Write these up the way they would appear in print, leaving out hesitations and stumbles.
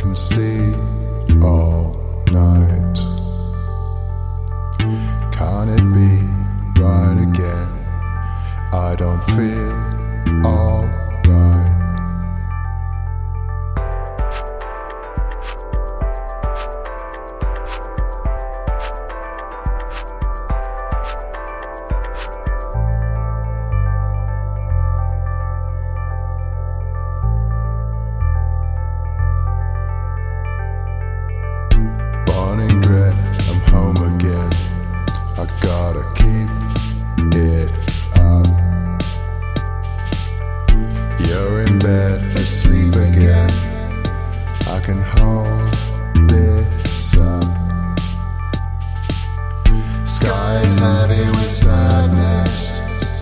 can see all night. Can it be right again? I don't feel alright. Burning dread, I'm home again. I gotta keep it up. You're in bed, asleep again. I can hold this up. Sky's heavy with sadness,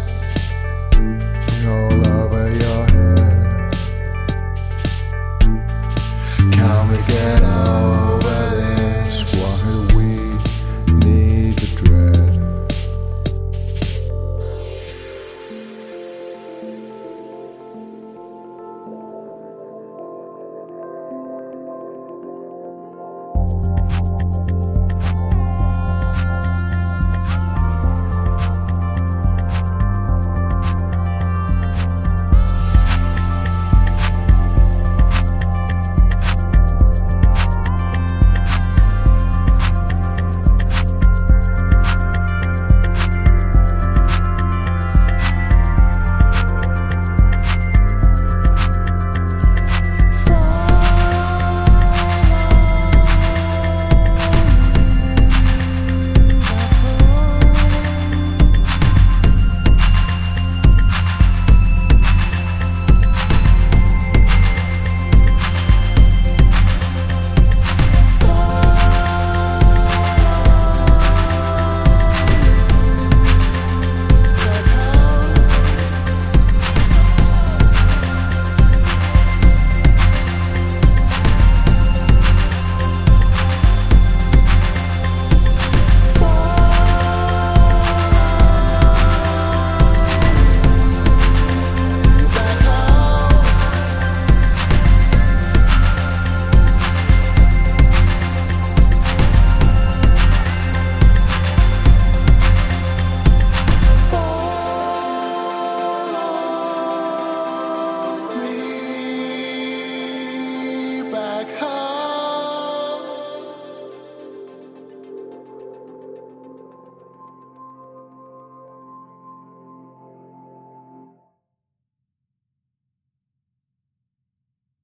all over your head. Can we get out?